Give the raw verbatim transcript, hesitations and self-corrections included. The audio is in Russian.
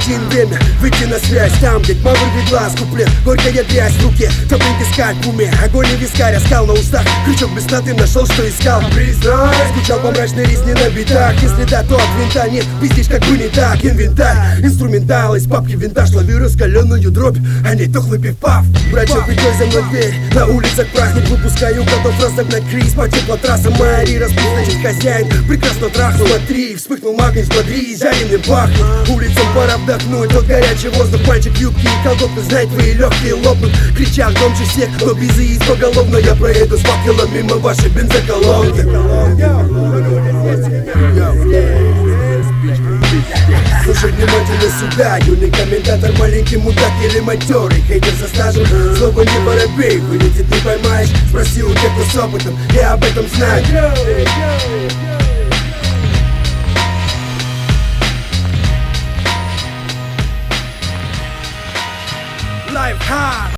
причин время выйти на связь. Там, где тьма вырвет глаз, куплет, горькая грязь в руке, топлинки скаль в уме, огонь и вискарь, оскал на устах, крючок без ноты, нашел, что искал. Признай, скучал по мрачной резне на битах. Если да, то от винта нет, пиздишь как бы не так. Инвентарь, инструментал, из папки винтаж, лови раскаленную дробь, а не тухлый пивпав. Брачок, прикрой за мной дверь, на улицах прахнет, выпускаю, готов разогнать криз по теплотрассам. Мари распит, значит хозяин, прекрасно трахнул. Смотри, вспыхнул магнит, смотри, жареный пахнет. Улицам пора вдохнуть тот горячий воздух. Мальчик, юбки и колготки, знай, твои легкие лопнут. Кричал громче всех, но без и поголовно. Я проеду с факелом мимо вашей бензоколонки. Слушай внимательно сюда, юный комментатор, маленький мудак или матерый хейтер со стажем. Слово не воробей, вылетит не поймаешь. Спроси у тех, кто с опытом, я об этом знаю. Life hard.